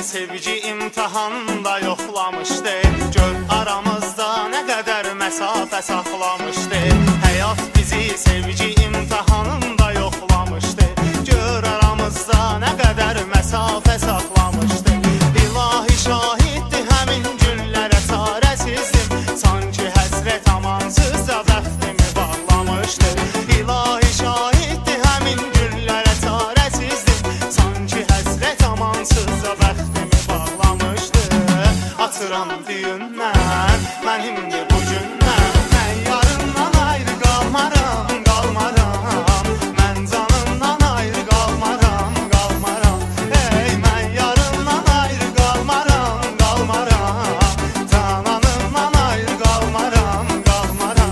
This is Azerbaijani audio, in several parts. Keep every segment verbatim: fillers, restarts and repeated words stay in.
sevgi imtahanda yoxlamışdı. Gör aramızda nə qədər məsafə saxlamışdı. Həyat bizi sevgi imtahanında yoxlamışdı. Gör aramızda nə qədər məsafə saxlamışdı. İlahi şahiddir həmin günlərə çarəsizdim. Sanki həsrət amansızca bəxtimi bağlamışdı. İlahi şahiddir həmin günlərə çarəsizdim. Sanki həsrət amansızca bəxtimi bağlamışdı. Atıram düyündən, mənimdir bu gündən. Mən yarından ayrı qalmaram, qalmaram. Mən canımdan ayrı qalmaram, qalmaram. Ey, mən yarından ayrı qalmaram, qalmaram. Cananımdan ayrı qalmaram, qalmaram.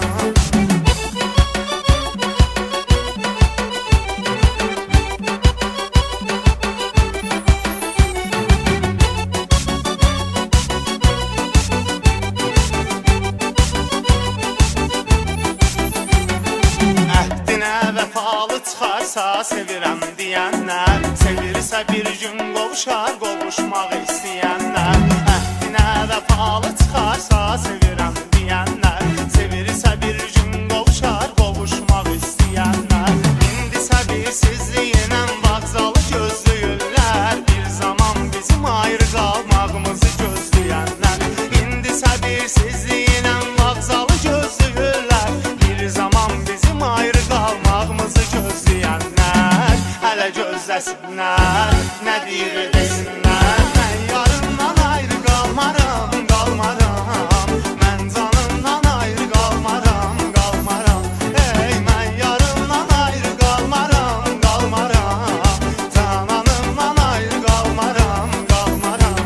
Əhdinə vəfalı çıxarsa sevirəm deyənlər, sevirsə bir gün qovuşar qovuşmaq istəyənlər. Əhdinə vəfalı çıxarsa sevirəm deyənlər, sevirsə bir gün qovuşar qovuşmaq istəyənlər. İndisə bir sizliyinə vağzalı gözləyirlər, bir zaman bizim ayrı qalmağımızı gözləyənlər. İndisə bir sizliyinə vağzalı gözləyirlər, bir zaman bizim ayrı qalmağımızı gözləyənlər. Hələ gözləsinlər, nə deyir desinlər. Mən yarından ayrı qalmaram, qalmaram. Mən canımdan ayrı qalmaram, qalmaram. Ey, mən yarından ayrı qalmaram, qalmaram. Cananımdan ayrı qalmaram, qalmaram.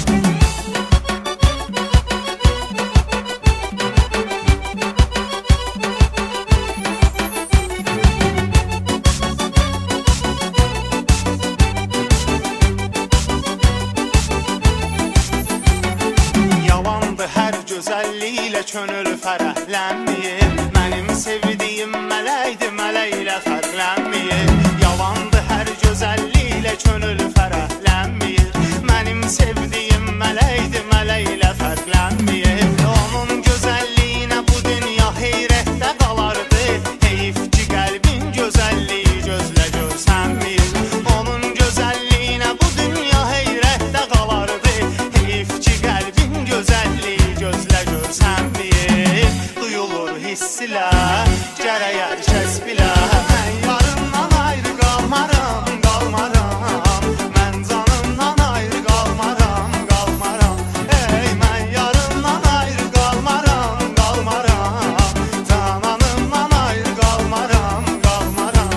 Yalandı hər gözəlliklə könül fərəhlənməyir. Mənim sevdiyim mələkdir, mələklə fərqlənməyir. Yalandı hər gözəlliklə könül fərəhlənməyir. Mənim sevdiyim mələkdir, mələklə fərqlənməyir. Onun gözəlliyinə bu dünya heyrətdə qalardı. Heyf ki qəlbin gözəlliyi gözlə görsənmir. Onun gözəlliyinə bu dünya heyrətdə qalardı. Heyf ki qəlbin gözəlliyi gözlə görsənmir. Duyulur hissilər, gərək hər kəs bilə. Mən yarından ayrı qalmaram, qalmaram. Mən canımdan ayrı qalmaram, qalmaram. Ey, mən yarından ayrı qalmaram, qalmaram. Cananımdan ayrı qalmaram, qalmaram.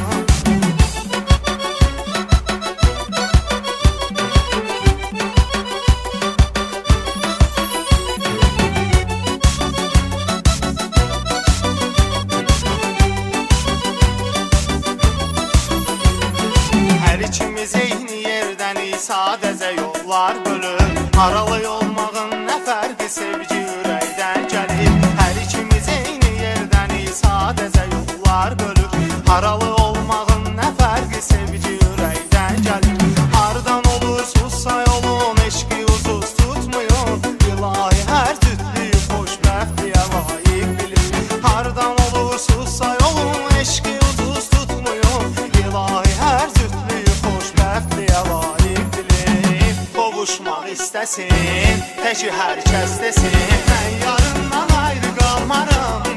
Hər ikimiz eyni yerdən sadəcə yollar bölür. Aralı olmağın nə fərqi sevgi ürəkdən gəlir. Hər ikimiz eyni yerdən sadəcə yollar bölür. Aralı olmağın nə fərqi sevgi ürəkdən gəlir. Hardan olursunuzsa yolun eşqi uzuz tutmayın. İlahi hər cütlüyü xoşbəxtliyə layiq bilir. Hardan olursunuzsa yolun eşqi uzuz tutmayın. İlahi hər cütlüyü xoşbəxtliyə layiq bilir. Qovuşmaq istəsin, təki hər kəs desin. Mən yarından ayrı qalmaram,